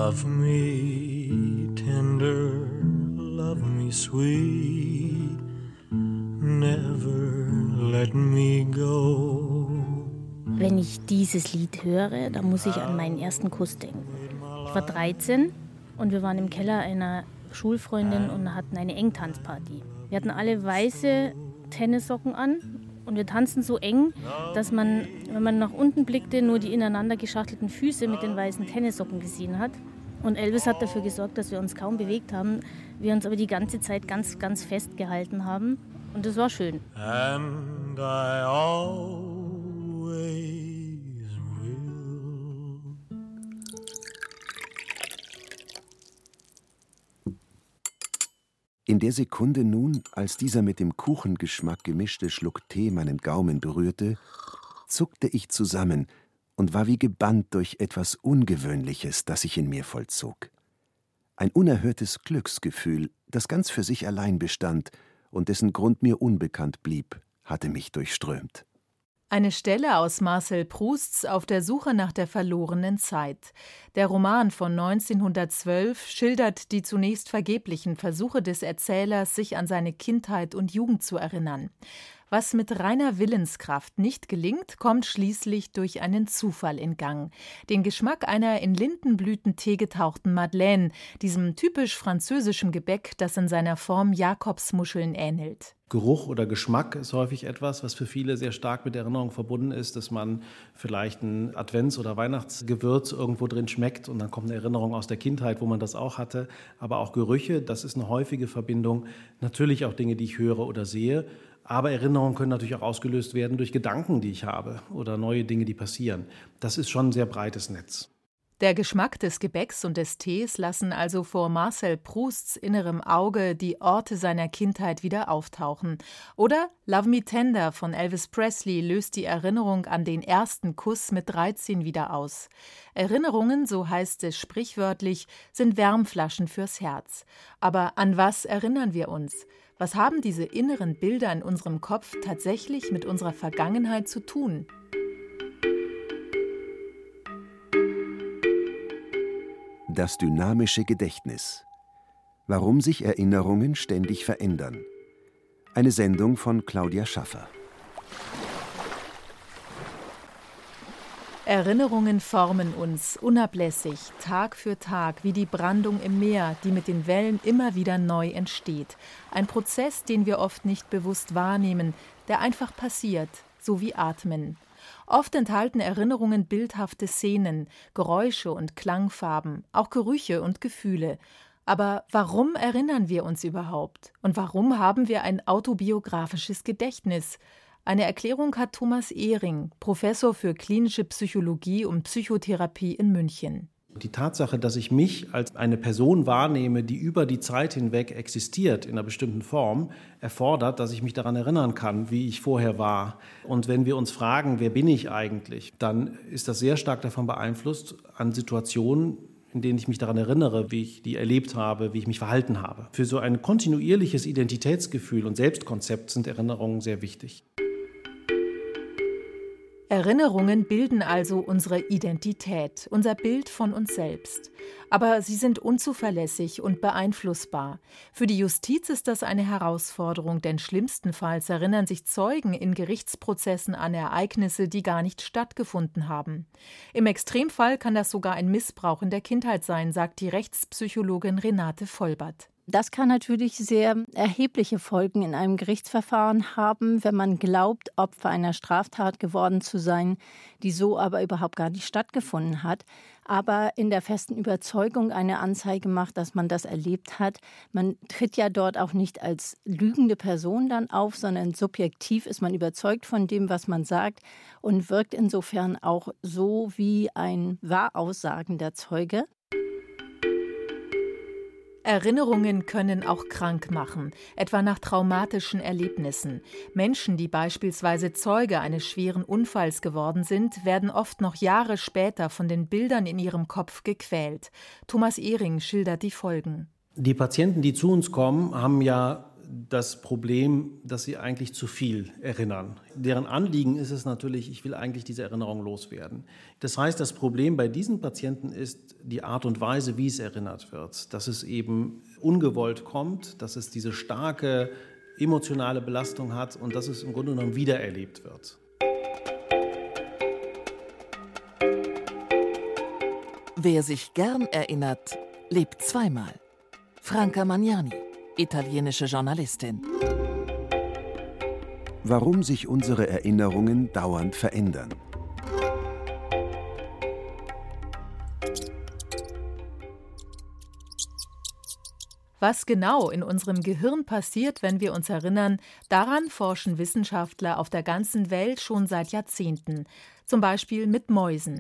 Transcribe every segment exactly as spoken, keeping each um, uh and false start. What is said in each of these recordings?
Love me tender, love me sweet, never let me go. Wenn ich dieses Lied höre, dann muss ich an meinen ersten Kuss denken. Ich war dreizehn und wir waren im Keller einer Schulfreundin und hatten eine Engtanzparty. Wir hatten alle weiße Tennissocken an und wir tanzten so eng, dass man, wenn man nach unten blickte, nur die ineinander geschachtelten Füße mit den weißen Tennissocken gesehen hat. Und Elvis hat dafür gesorgt, dass wir uns kaum bewegt haben, wir uns aber die ganze Zeit ganz, ganz festgehalten haben. Und das war schön. And I always will. In der Sekunde nun, als dieser mit dem Kuchengeschmack gemischte Schluck Tee meinen Gaumen berührte, zuckte ich zusammen und war wie gebannt durch etwas Ungewöhnliches, das sich in mir vollzog. Ein unerhörtes Glücksgefühl, das ganz für sich allein bestand und dessen Grund mir unbekannt blieb, hatte mich durchströmt. Eine Stelle aus Marcel Prousts Auf der Suche nach der verlorenen Zeit. Der Roman von neunzehnhundertzwölf schildert die zunächst vergeblichen Versuche des Erzählers, sich an seine Kindheit und Jugend zu erinnern. Was mit reiner Willenskraft nicht gelingt, kommt schließlich durch einen Zufall in Gang. Den Geschmack einer in Lindenblütentee getauchten Madeleine, diesem typisch französischen Gebäck, das in seiner Form Jakobsmuscheln ähnelt. Geruch oder Geschmack ist häufig etwas, was für viele sehr stark mit Erinnerung verbunden ist, dass man vielleicht ein Advents- oder Weihnachtsgewürz irgendwo drin schmeckt und dann kommt eine Erinnerung aus der Kindheit, wo man das auch hatte. Aber auch Gerüche, das ist eine häufige Verbindung. Natürlich auch Dinge, die ich höre oder sehe. Aber Erinnerungen können natürlich auch ausgelöst werden durch Gedanken, die ich habe oder neue Dinge, die passieren. Das ist schon ein sehr breites Netz. Der Geschmack des Gebäcks und des Tees lassen also vor Marcel Prousts innerem Auge die Orte seiner Kindheit wieder auftauchen. Oder Love Me Tender von Elvis Presley löst die Erinnerung an den ersten Kuss mit dreizehn wieder aus. Erinnerungen, so heißt es sprichwörtlich, sind Wärmflaschen fürs Herz. Aber an was erinnern wir uns? Was haben diese inneren Bilder in unserem Kopf tatsächlich mit unserer Vergangenheit zu tun? Das dynamische Gedächtnis. Warum sich Erinnerungen ständig verändern. Eine Sendung von Claudia Schaffer. Erinnerungen formen uns unablässig, Tag für Tag, wie die Brandung im Meer, die mit den Wellen immer wieder neu entsteht. Ein Prozess, den wir oft nicht bewusst wahrnehmen, der einfach passiert, so wie Atmen. Oft enthalten Erinnerungen bildhafte Szenen, Geräusche und Klangfarben, auch Gerüche und Gefühle. Aber warum erinnern wir uns überhaupt? Und warum haben wir ein autobiografisches Gedächtnis? Eine Erklärung hat Thomas Ehring, Professor für klinische Psychologie und Psychotherapie in München. Die Tatsache, dass ich mich als eine Person wahrnehme, die über die Zeit hinweg existiert in einer bestimmten Form, erfordert, dass ich mich daran erinnern kann, wie ich vorher war. Und wenn wir uns fragen, wer bin ich eigentlich, dann ist das sehr stark davon beeinflusst an Situationen, in denen ich mich daran erinnere, wie ich die erlebt habe, wie ich mich verhalten habe. Für so ein kontinuierliches Identitätsgefühl und Selbstkonzept sind Erinnerungen sehr wichtig. Erinnerungen bilden also unsere Identität, unser Bild von uns selbst. Aber sie sind unzuverlässig und beeinflussbar. Für die Justiz ist das eine Herausforderung, denn schlimmstenfalls erinnern sich Zeugen in Gerichtsprozessen an Ereignisse, die gar nicht stattgefunden haben. Im Extremfall kann das sogar ein Missbrauch in der Kindheit sein, sagt die Rechtspsychologin Renate Vollbert. Das kann natürlich sehr erhebliche Folgen in einem Gerichtsverfahren haben, wenn man glaubt, Opfer einer Straftat geworden zu sein, die so aber überhaupt gar nicht stattgefunden hat, aber in der festen Überzeugung eine Anzeige macht, dass man das erlebt hat. Man tritt ja dort auch nicht als lügende Person dann auf, sondern subjektiv ist man überzeugt von dem, was man sagt und wirkt insofern auch so wie ein wahaussagender Zeuge. Erinnerungen können auch krank machen, etwa nach traumatischen Erlebnissen. Menschen, die beispielsweise Zeuge eines schweren Unfalls geworden sind, werden oft noch Jahre später von den Bildern in ihrem Kopf gequält. Thomas Ehring schildert die Folgen. Die Patienten, die zu uns kommen, haben ja das Problem, dass sie eigentlich zu viel erinnern. Deren Anliegen ist es natürlich, ich will eigentlich diese Erinnerung loswerden. Das heißt, das Problem bei diesen Patienten ist die Art und Weise, wie es erinnert wird. Dass es eben ungewollt kommt, dass es diese starke emotionale Belastung hat und dass es im Grunde genommen wiedererlebt wird. Wer sich gern erinnert, lebt zweimal. Franca Magnani, italienische Journalistin. Warum sich unsere Erinnerungen dauernd verändern. Was genau in unserem Gehirn passiert, wenn wir uns erinnern, daran forschen Wissenschaftler auf der ganzen Welt schon seit Jahrzehnten. Zum Beispiel mit Mäusen.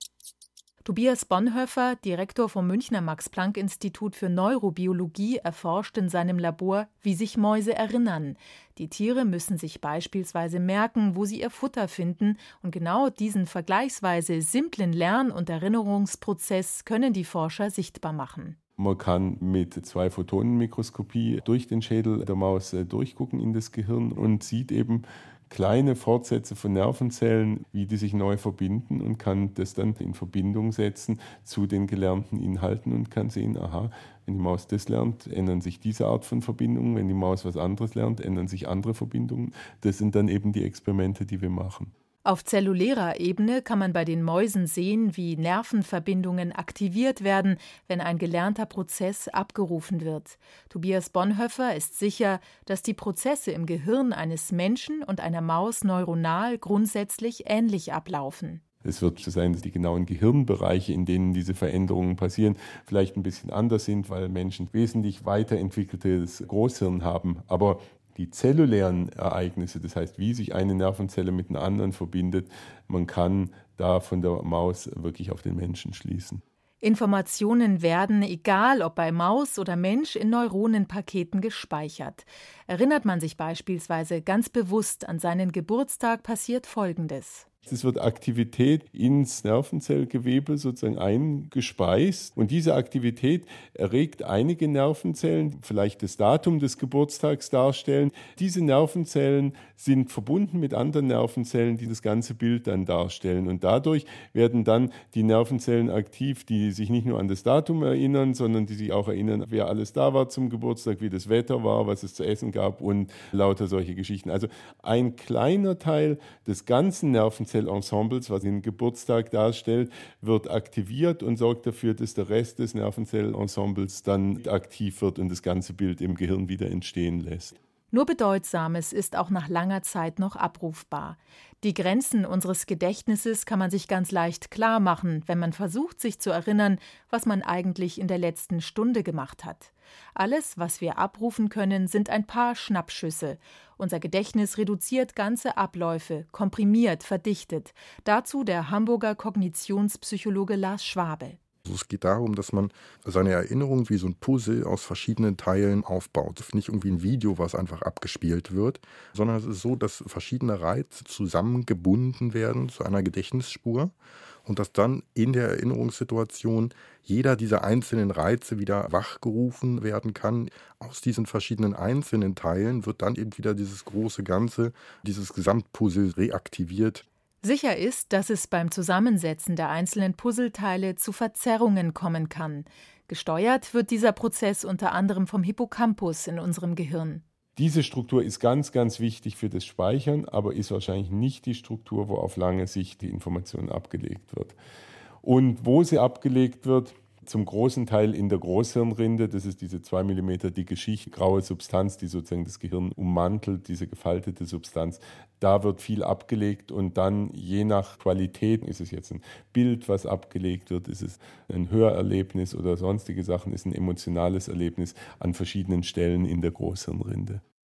Tobias Bonhoeffer, Direktor vom Münchner Max-Planck-Institut für Neurobiologie, erforscht in seinem Labor, wie sich Mäuse erinnern. Die Tiere müssen sich beispielsweise merken, wo sie ihr Futter finden, und genau diesen vergleichsweise simplen Lern- und Erinnerungsprozess können die Forscher sichtbar machen. Man kann mit zwei Photonenmikroskopie durch den Schädel der Maus durchgucken in das Gehirn und sieht eben kleine Fortsätze von Nervenzellen, wie die sich neu verbinden, und kann das dann in Verbindung setzen zu den gelernten Inhalten und kann sehen, aha, wenn die Maus das lernt, ändern sich diese Art von Verbindungen, wenn die Maus was anderes lernt, ändern sich andere Verbindungen. Das sind dann eben die Experimente, die wir machen. Auf zellulärer Ebene kann man bei den Mäusen sehen, wie Nervenverbindungen aktiviert werden, wenn ein gelernter Prozess abgerufen wird. Tobias Bonhoeffer ist sicher, dass die Prozesse im Gehirn eines Menschen und einer Maus neuronal grundsätzlich ähnlich ablaufen. Es wird so sein, dass die genauen Gehirnbereiche, in denen diese Veränderungen passieren, vielleicht ein bisschen anders sind, weil Menschen wesentlich weiterentwickeltes Großhirn haben. Aber die zellulären Ereignisse, das heißt, wie sich eine Nervenzelle mit einer anderen verbindet, man kann da von der Maus wirklich auf den Menschen schließen. Informationen werden, egal ob bei Maus oder Mensch, in Neuronenpaketen gespeichert. Erinnert man sich beispielsweise ganz bewusst an seinen Geburtstag, passiert Folgendes. Es wird Aktivität ins Nervenzellgewebe sozusagen eingespeist, und diese Aktivität erregt einige Nervenzellen, vielleicht das Datum des Geburtstags darstellen. Diese Nervenzellen sind verbunden mit anderen Nervenzellen, die das ganze Bild dann darstellen, und dadurch werden dann die Nervenzellen aktiv, die sich nicht nur an das Datum erinnern, sondern die sich auch erinnern, wer alles da war zum Geburtstag, wie das Wetter war, was es zu essen gab und lauter solche Geschichten. Also ein kleiner Teil des ganzen Nervenzellenensembles, was den Geburtstag darstellt, wird aktiviert und sorgt dafür, dass der Rest des Nervenzellenensembles dann aktiv wird und das ganze Bild im Gehirn wieder entstehen lässt. Nur Bedeutsames ist auch nach langer Zeit noch abrufbar. Die Grenzen unseres Gedächtnisses kann man sich ganz leicht klar machen, wenn man versucht, sich zu erinnern, was man eigentlich in der letzten Stunde gemacht hat. Alles, was wir abrufen können, sind ein paar Schnappschüsse. Unser Gedächtnis reduziert ganze Abläufe, komprimiert, verdichtet. Dazu der Hamburger Kognitionspsychologe Lars Schwabe. Es geht darum, dass man seine Erinnerung wie so ein Puzzle aus verschiedenen Teilen aufbaut. Das ist nicht irgendwie ein Video, was einfach abgespielt wird, sondern es ist so, dass verschiedene Reize zusammengebunden werden zu einer Gedächtnisspur und dass dann in der Erinnerungssituation jeder dieser einzelnen Reize wieder wachgerufen werden kann. Aus diesen verschiedenen einzelnen Teilen wird dann eben wieder dieses große Ganze, dieses Gesamtpuzzle reaktiviert. Sicher ist, dass es beim Zusammensetzen der einzelnen Puzzleteile zu Verzerrungen kommen kann. Gesteuert wird dieser Prozess unter anderem vom Hippocampus in unserem Gehirn. Diese Struktur ist ganz, ganz wichtig für das Speichern, aber ist wahrscheinlich nicht die Struktur, wo auf lange Sicht die Information abgelegt wird. Und wo sie abgelegt wird, zum großen Teil in der Großhirnrinde, das ist diese zwei Millimeter dicke Schicht, graue Substanz, die sozusagen das Gehirn ummantelt, diese gefaltete Substanz. Da wird viel abgelegt und dann je nach Qualität, ist es jetzt ein Bild, was abgelegt wird, ist es ein Hörerlebnis oder sonstige Sachen, ist ein emotionales Erlebnis an verschiedenen Stellen in der Großhirnrinde.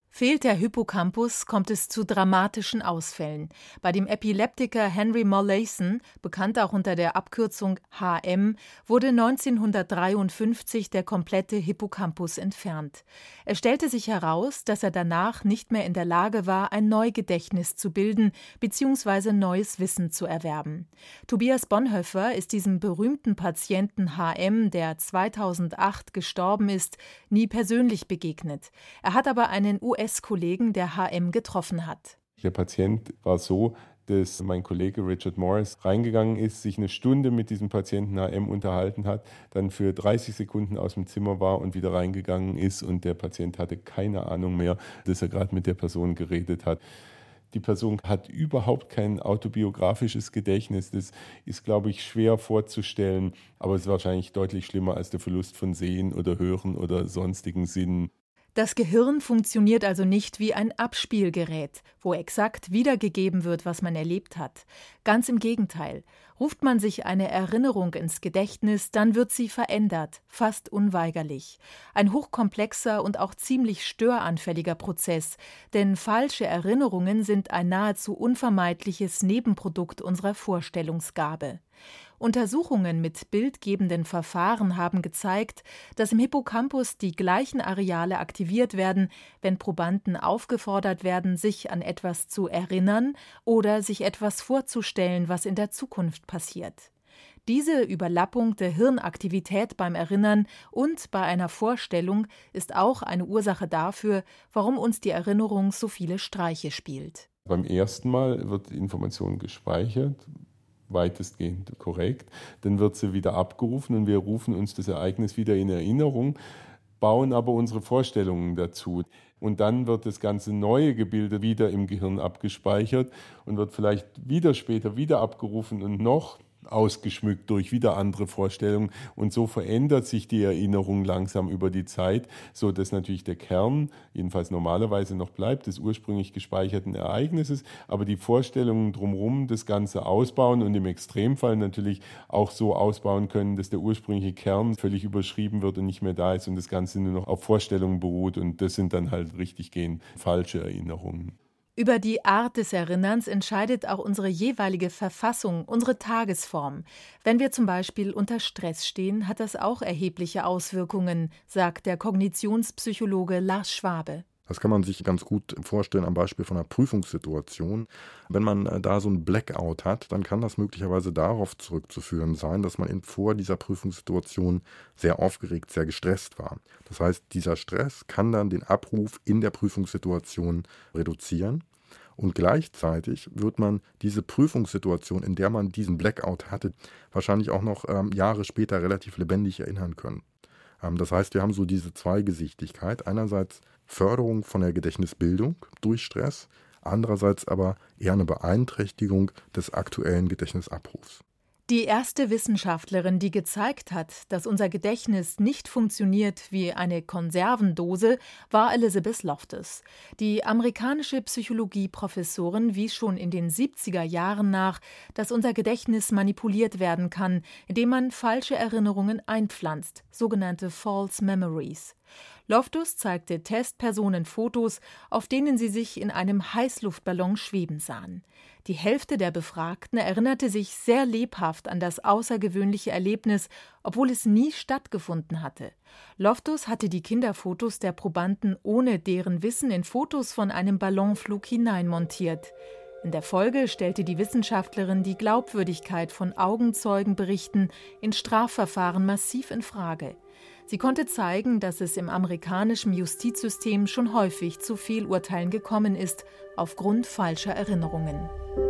Fehlt der Hippocampus, kommt es zu dramatischen Ausfällen. Bei dem Epileptiker Henry Molaison, bekannt auch unter der Abkürzung H M, wurde neunzehnhundertdreiundfünfzig der komplette Hippocampus entfernt. Es stellte sich heraus, dass er danach nicht mehr in der Lage war, ein Neugedächtnis zu bilden bzw. neues Wissen zu erwerben. Tobias Bonhoeffer ist diesem berühmten Patienten H M, der zweitausendacht gestorben ist, nie persönlich begegnet. Er hat aber einen U S-Kollegen, der H M getroffen hat. Der Patient war so, dass mein Kollege Richard Morris reingegangen ist, sich eine Stunde mit diesem Patienten H M unterhalten hat, dann für dreißig Sekunden aus dem Zimmer war und wieder reingegangen ist und der Patient hatte keine Ahnung mehr, dass er gerade mit der Person geredet hat. Die Person hat überhaupt kein autobiografisches Gedächtnis. Das ist, glaube ich, schwer vorzustellen, aber es ist wahrscheinlich deutlich schlimmer als der Verlust von Sehen oder Hören oder sonstigen Sinnen. Das Gehirn funktioniert also nicht wie ein Abspielgerät, wo exakt wiedergegeben wird, was man erlebt hat. Ganz im Gegenteil. Ruft man sich eine Erinnerung ins Gedächtnis, dann wird sie verändert, fast unweigerlich. Ein hochkomplexer und auch ziemlich störanfälliger Prozess, denn falsche Erinnerungen sind ein nahezu unvermeidliches Nebenprodukt unserer Vorstellungsgabe. Untersuchungen mit bildgebenden Verfahren haben gezeigt, dass im Hippocampus die gleichen Areale aktiviert werden, wenn Probanden aufgefordert werden, sich an etwas zu erinnern oder sich etwas vorzustellen, was in der Zukunft passiert. Diese Überlappung der Hirnaktivität beim Erinnern und bei einer Vorstellung ist auch eine Ursache dafür, warum uns die Erinnerung so viele Streiche spielt. Beim ersten Mal wird die Information gespeichert, weitestgehend korrekt. Dann wird sie wieder abgerufen und wir rufen uns das Ereignis wieder in Erinnerung, bauen aber unsere Vorstellungen dazu. Und dann wird das ganze neue Gebilde wieder im Gehirn abgespeichert und wird vielleicht wieder später wieder abgerufen und noch ausgeschmückt durch wieder andere Vorstellungen. Und so verändert sich die Erinnerung langsam über die Zeit, so dass natürlich der Kern, jedenfalls normalerweise noch bleibt, des ursprünglich gespeicherten Ereignisses, aber die Vorstellungen drumherum das Ganze ausbauen und im Extremfall natürlich auch so ausbauen können, dass der ursprüngliche Kern völlig überschrieben wird und nicht mehr da ist und das Ganze nur noch auf Vorstellungen beruht. Und das sind dann halt richtiggehend falsche Erinnerungen. Über die Art des Erinnerns entscheidet auch unsere jeweilige Verfassung, unsere Tagesform. Wenn wir zum Beispiel unter Stress stehen, hat das auch erhebliche Auswirkungen, sagt der Kognitionspsychologe Lars Schwabe. Das kann man sich ganz gut vorstellen am Beispiel von einer Prüfungssituation. Wenn man da so ein Blackout hat, dann kann das möglicherweise darauf zurückzuführen sein, dass man vor dieser Prüfungssituation sehr aufgeregt, sehr gestresst war. Das heißt, dieser Stress kann dann den Abruf in der Prüfungssituation reduzieren. Und gleichzeitig wird man diese Prüfungssituation, in der man diesen Blackout hatte, wahrscheinlich auch noch ähm, Jahre später relativ lebendig erinnern können. Ähm, das heißt, wir haben so diese Zweigesichtigkeit. Einerseits Förderung von der Gedächtnisbildung durch Stress, andererseits aber eher eine Beeinträchtigung des aktuellen Gedächtnisabrufs. Die erste Wissenschaftlerin, die gezeigt hat, dass unser Gedächtnis nicht funktioniert wie eine Konservendose, war Elizabeth Loftus. Die amerikanische Psychologieprofessorin wies schon in den siebziger Jahren nach, dass unser Gedächtnis manipuliert werden kann, indem man falsche Erinnerungen einpflanzt, sogenannte False Memories. Loftus zeigte Testpersonen Fotos, auf denen sie sich in einem Heißluftballon schweben sahen. Die Hälfte der Befragten erinnerte sich sehr lebhaft an das außergewöhnliche Erlebnis, obwohl es nie stattgefunden hatte. Loftus hatte die Kinderfotos der Probanden ohne deren Wissen in Fotos von einem Ballonflug hineinmontiert. In der Folge stellte die Wissenschaftlerin die Glaubwürdigkeit von Augenzeugenberichten in Strafverfahren massiv in Frage. Sie konnte zeigen, dass es im amerikanischen Justizsystem schon häufig zu Fehlurteilen gekommen ist, aufgrund falscher Erinnerungen.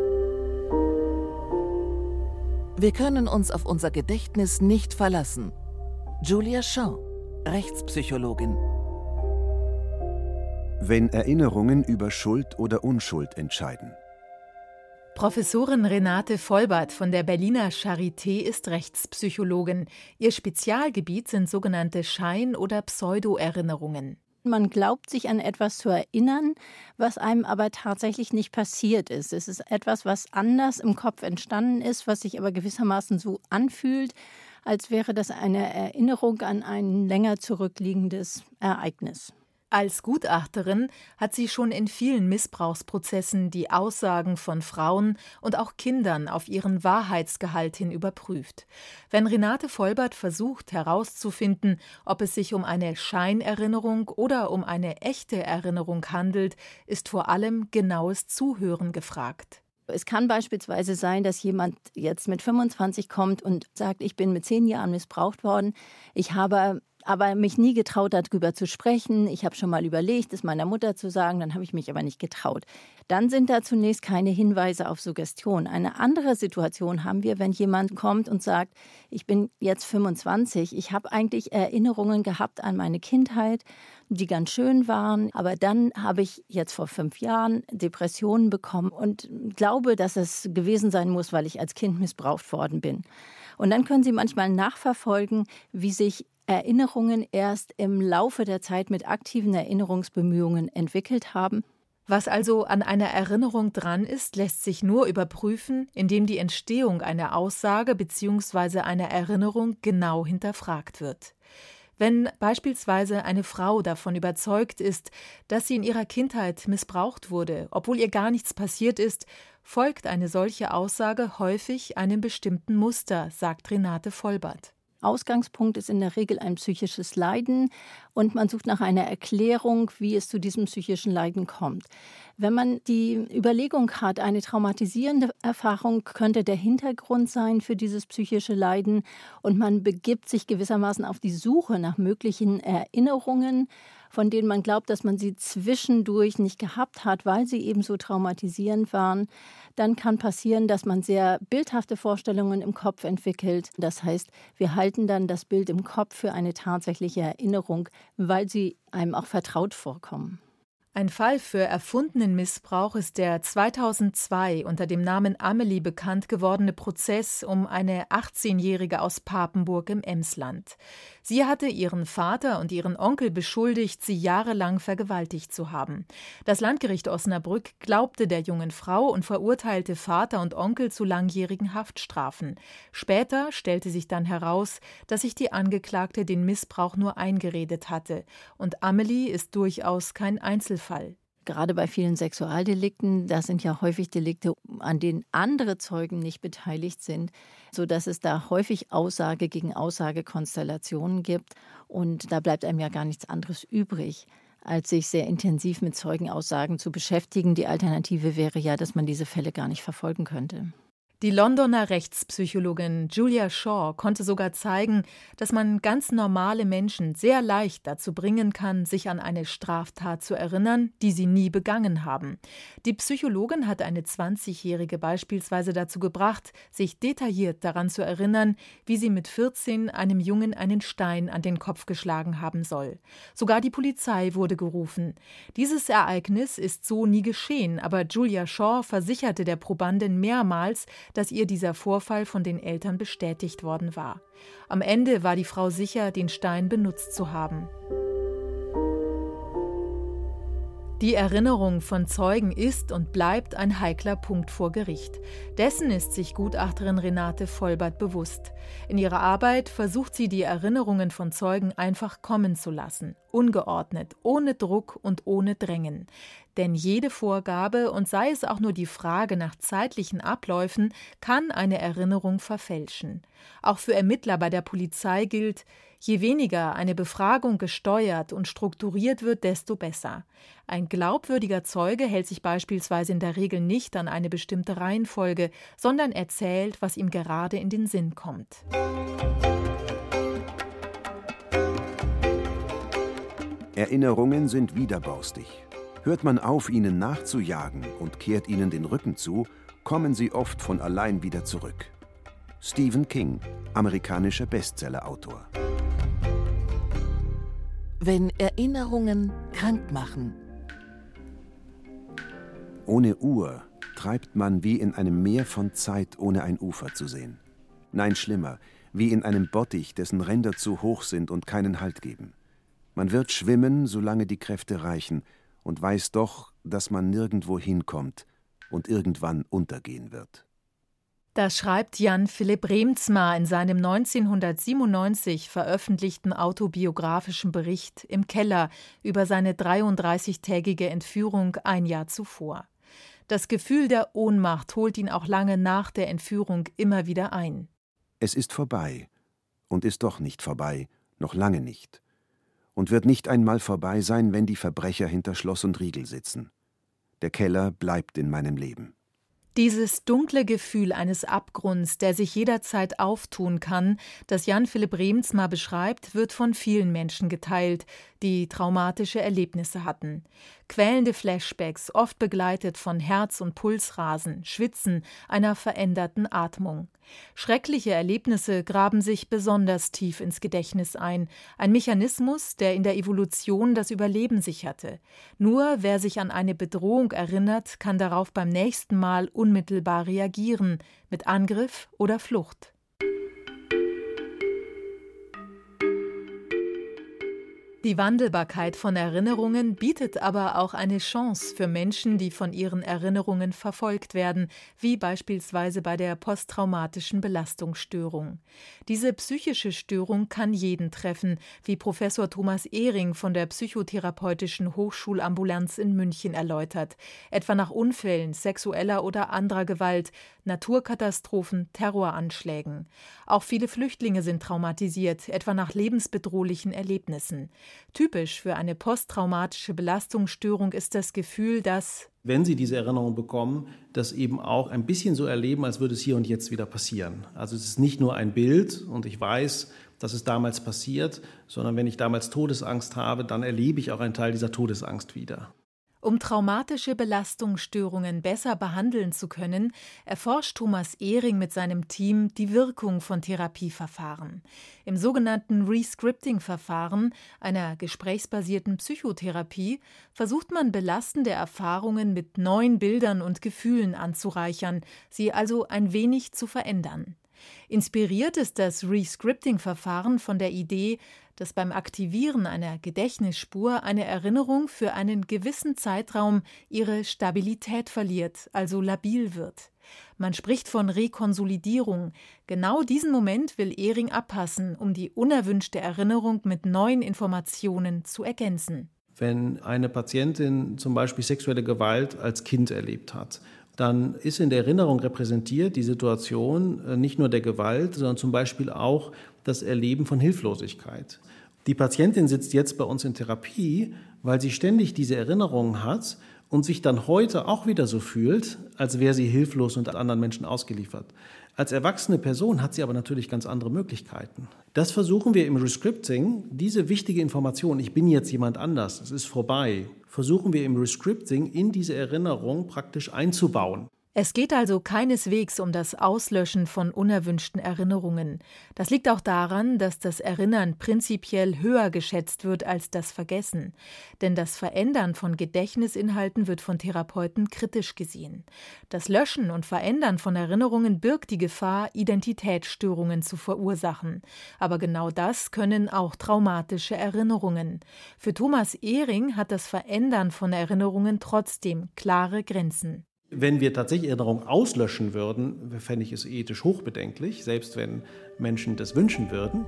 Wir können uns auf unser Gedächtnis nicht verlassen. Julia Shaw, Rechtspsychologin. Wenn Erinnerungen über Schuld oder Unschuld entscheiden. Professorin Renate Vollbart von der Berliner Charité ist Rechtspsychologin. Ihr Spezialgebiet sind sogenannte Schein- oder Pseudo-Erinnerungen. Man glaubt, sich an etwas zu erinnern, was einem aber tatsächlich nicht passiert ist. Es ist etwas, was anders im Kopf entstanden ist, was sich aber gewissermaßen so anfühlt, als wäre das eine Erinnerung an ein länger zurückliegendes Ereignis. Als Gutachterin hat sie schon in vielen Missbrauchsprozessen die Aussagen von Frauen und auch Kindern auf ihren Wahrheitsgehalt hin überprüft. Wenn Renate Volbert versucht herauszufinden, ob es sich um eine Scheinerinnerung oder um eine echte Erinnerung handelt, ist vor allem genaues Zuhören gefragt. Es kann beispielsweise sein, dass jemand jetzt mit fünfundzwanzig kommt und sagt, ich bin mit zehn Jahren missbraucht worden, ich habe aber mich nie getraut, darüber zu sprechen. Ich habe schon mal überlegt, es meiner Mutter zu sagen, dann habe ich mich aber nicht getraut. Dann sind da zunächst keine Hinweise auf Suggestion. Eine andere Situation haben wir, wenn jemand kommt und sagt, ich bin jetzt fünfundzwanzig, ich habe eigentlich Erinnerungen gehabt an meine Kindheit, die ganz schön waren, aber dann habe ich jetzt vor fünf Jahren Depressionen bekommen und glaube, dass es gewesen sein muss, weil ich als Kind missbraucht worden bin. Und dann können Sie manchmal nachverfolgen, wie sich Erinnerungen erst im Laufe der Zeit mit aktiven Erinnerungsbemühungen entwickelt haben. Was also an einer Erinnerung dran ist, lässt sich nur überprüfen, indem die Entstehung einer Aussage bzw. einer Erinnerung genau hinterfragt wird. Wenn beispielsweise eine Frau davon überzeugt ist, dass sie in ihrer Kindheit missbraucht wurde, obwohl ihr gar nichts passiert ist, folgt eine solche Aussage häufig einem bestimmten Muster, sagt Renate Volbert. Ausgangspunkt ist in der Regel ein psychisches Leiden und man sucht nach einer Erklärung, wie es zu diesem psychischen Leiden kommt. Wenn man die Überlegung hat, eine traumatisierende Erfahrung könnte der Hintergrund sein für dieses psychische Leiden und man begibt sich gewissermaßen auf die Suche nach möglichen Erinnerungen, von denen man glaubt, dass man sie zwischendurch nicht gehabt hat, weil sie eben so traumatisierend waren, dann kann passieren, dass man sehr bildhafte Vorstellungen im Kopf entwickelt. Das heißt, wir halten dann das Bild im Kopf für eine tatsächliche Erinnerung, weil sie einem auch vertraut vorkommen. Ein Fall für erfundenen Missbrauch ist der zweitausendzwei unter dem Namen Amelie bekannt gewordene Prozess um eine achtzehnjährige aus Papenburg im Emsland. Sie hatte ihren Vater und ihren Onkel beschuldigt, sie jahrelang vergewaltigt zu haben. Das Landgericht Osnabrück glaubte der jungen Frau und verurteilte Vater und Onkel zu langjährigen Haftstrafen. Später stellte sich dann heraus, dass sich die Angeklagte den Missbrauch nur eingeredet hatte. Und Amelie ist durchaus kein Einzelfall. Fall. Gerade bei vielen Sexualdelikten, das sind ja häufig Delikte, an denen andere Zeugen nicht beteiligt sind, sodass es da häufig Aussage gegen Aussage-Konstellationen gibt. Und da bleibt einem ja gar nichts anderes übrig, als sich sehr intensiv mit Zeugenaussagen zu beschäftigen. Die Alternative wäre ja, dass man diese Fälle gar nicht verfolgen könnte. Die Londoner Rechtspsychologin Julia Shaw konnte sogar zeigen, dass man ganz normale Menschen sehr leicht dazu bringen kann, sich an eine Straftat zu erinnern, die sie nie begangen haben. Die Psychologin hat eine zwanzigjährige beispielsweise dazu gebracht, sich detailliert daran zu erinnern, wie sie mit vierzehn einem Jungen einen Stein an den Kopf geschlagen haben soll. Sogar die Polizei wurde gerufen. Dieses Ereignis ist so nie geschehen, aber Julia Shaw versicherte der Probandin mehrmals, dass ihr dieser Vorfall von den Eltern bestätigt worden war. Am Ende war die Frau sicher, den Stein benutzt zu haben. Die Erinnerung von Zeugen ist und bleibt ein heikler Punkt vor Gericht. Dessen ist sich Gutachterin Renate Volbert bewusst. In ihrer Arbeit versucht sie, die Erinnerungen von Zeugen einfach kommen zu lassen, ungeordnet, ohne Druck und ohne Drängen. Denn jede Vorgabe, und sei es auch nur die Frage nach zeitlichen Abläufen, kann eine Erinnerung verfälschen. Auch für Ermittler bei der Polizei gilt, je weniger eine Befragung gesteuert und strukturiert wird, desto besser. Ein glaubwürdiger Zeuge hält sich beispielsweise in der Regel nicht an eine bestimmte Reihenfolge, sondern erzählt, was ihm gerade in den Sinn kommt. Erinnerungen sind widerborstig. Hört man auf, ihnen nachzujagen und kehrt ihnen den Rücken zu, kommen sie oft von allein wieder zurück. Stephen King, amerikanischer Bestsellerautor. Wenn Erinnerungen krank machen. Ohne Uhr treibt man wie in einem Meer von Zeit, ohne ein Ufer zu sehen. Nein, schlimmer, wie in einem Bottich, dessen Ränder zu hoch sind und keinen Halt geben. Man wird schwimmen, solange die Kräfte reichen, und weiß doch, dass man nirgendwo hinkommt und irgendwann untergehen wird. Das schreibt Jan Philipp Reemtsma in seinem neunzehnhundertsiebenundneunzig veröffentlichten autobiografischen Bericht Im Keller über seine dreiunddreißigtägige Entführung ein Jahr zuvor. Das Gefühl der Ohnmacht holt ihn auch lange nach der Entführung immer wieder ein. Es ist vorbei und ist doch nicht vorbei, noch lange nicht. Und wird nicht einmal vorbei sein, wenn die Verbrecher hinter Schloss und Riegel sitzen. Der Keller bleibt in meinem Leben. Dieses dunkle Gefühl eines Abgrunds, der sich jederzeit auftun kann, das Jan Philipp Reemtsma beschreibt, wird von vielen Menschen geteilt, die traumatische Erlebnisse hatten. Quälende Flashbacks, oft begleitet von Herz- und Pulsrasen, Schwitzen, einer veränderten Atmung. Schreckliche Erlebnisse graben sich besonders tief ins Gedächtnis ein, ein Mechanismus, der in der Evolution das Überleben sicherte. Nur wer sich an eine Bedrohung erinnert, kann darauf beim nächsten Mal unmittelbar reagieren, mit Angriff oder Flucht. Die Wandelbarkeit von Erinnerungen bietet aber auch eine Chance für Menschen, die von ihren Erinnerungen verfolgt werden, wie beispielsweise bei der posttraumatischen Belastungsstörung. Diese psychische Störung kann jeden treffen, wie Professor Thomas Ehring von der Psychotherapeutischen Hochschulambulanz in München erläutert, etwa nach Unfällen sexueller oder anderer Gewalt, Naturkatastrophen, Terroranschlägen. Auch viele Flüchtlinge sind traumatisiert, etwa nach lebensbedrohlichen Erlebnissen. Typisch für eine posttraumatische Belastungsstörung ist das Gefühl, dass, wenn Sie diese Erinnerung bekommen, das eben auch ein bisschen so erleben, als würde es hier und jetzt wieder passieren. Also es ist nicht nur ein Bild und ich weiß, dass es damals passiert, sondern wenn ich damals Todesangst habe, dann erlebe ich auch einen Teil dieser Todesangst wieder. Um traumatische Belastungsstörungen besser behandeln zu können, erforscht Thomas Ehring mit seinem Team die Wirkung von Therapieverfahren. Im sogenannten Rescripting-Verfahren, einer gesprächsbasierten Psychotherapie, versucht man belastende Erfahrungen mit neuen Bildern und Gefühlen anzureichern, sie also ein wenig zu verändern. Inspiriert ist das Rescripting-Verfahren von der Idee, dass beim Aktivieren einer Gedächtnisspur eine Erinnerung für einen gewissen Zeitraum ihre Stabilität verliert, also labil wird. Man spricht von Rekonsolidierung. Genau diesen Moment will Ehring abpassen, um die unerwünschte Erinnerung mit neuen Informationen zu ergänzen. Wenn eine Patientin zum Beispiel sexuelle Gewalt als Kind erlebt hat, dann ist in der Erinnerung repräsentiert die Situation nicht nur der Gewalt, sondern zum Beispiel auch das Erleben von Hilflosigkeit. Die Patientin sitzt jetzt bei uns in Therapie, weil sie ständig diese Erinnerungen hat und sich dann heute auch wieder so fühlt, als wäre sie hilflos und anderen Menschen ausgeliefert. Als erwachsene Person hat sie aber natürlich ganz andere Möglichkeiten. Das versuchen wir im Rescripting, diese wichtige Information, ich bin jetzt jemand anders, es ist vorbei, versuchen wir im Rescripting in diese Erinnerung praktisch einzubauen. Es geht also keineswegs um das Auslöschen von unerwünschten Erinnerungen. Das liegt auch daran, dass das Erinnern prinzipiell höher geschätzt wird als das Vergessen. Denn das Verändern von Gedächtnisinhalten wird von Therapeuten kritisch gesehen. Das Löschen und Verändern von Erinnerungen birgt die Gefahr, Identitätsstörungen zu verursachen. Aber genau das können auch traumatische Erinnerungen. Für Thomas Ehring hat das Verändern von Erinnerungen trotzdem klare Grenzen. Wenn wir tatsächlich Erinnerungen auslöschen würden, fände ich es ethisch hochbedenklich, selbst wenn Menschen das wünschen würden.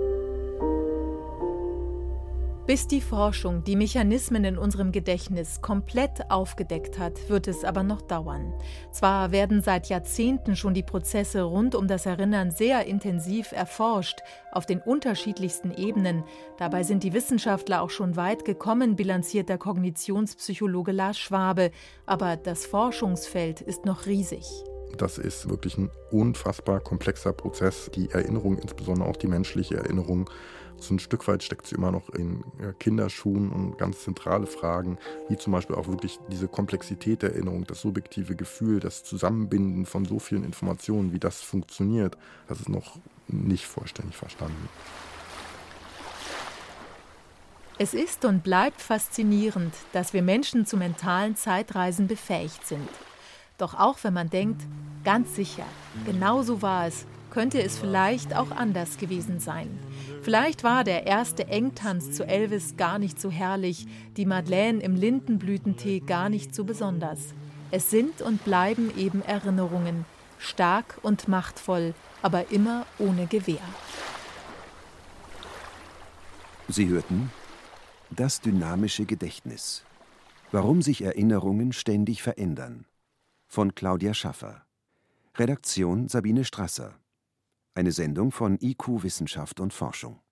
Bis die Forschung die Mechanismen in unserem Gedächtnis komplett aufgedeckt hat, wird es aber noch dauern. Zwar werden seit Jahrzehnten schon die Prozesse rund um das Erinnern sehr intensiv erforscht, auf den unterschiedlichsten Ebenen. Dabei sind die Wissenschaftler auch schon weit gekommen, bilanziert der Kognitionspsychologe Lars Schwabe. Aber das Forschungsfeld ist noch riesig. Das ist wirklich ein unfassbar komplexer Prozess. Die Erinnerung, insbesondere auch die menschliche Erinnerung, so ein Stück weit steckt sie immer noch in Kinderschuhen und ganz zentrale Fragen, wie zum Beispiel auch wirklich diese Komplexität der Erinnerung, das subjektive Gefühl, das Zusammenbinden von so vielen Informationen, wie das funktioniert, das ist noch nicht vollständig verstanden. Es ist und bleibt faszinierend, dass wir Menschen zu mentalen Zeitreisen befähigt sind. Doch auch wenn man denkt, ganz sicher, genau so war es, könnte es vielleicht auch anders gewesen sein. Vielleicht war der erste Engtanz zu Elvis gar nicht so herrlich, die Madeleine im Lindenblütentee gar nicht so besonders. Es sind und bleiben eben Erinnerungen. stark und machtvoll, aber immer ohne Gewehr. Sie hörten Das dynamische Gedächtnis. Warum sich Erinnerungen ständig verändern. Von Claudia Schaffer. Redaktion Sabine Strasser. Eine Sendung von I Q Wissenschaft und Forschung.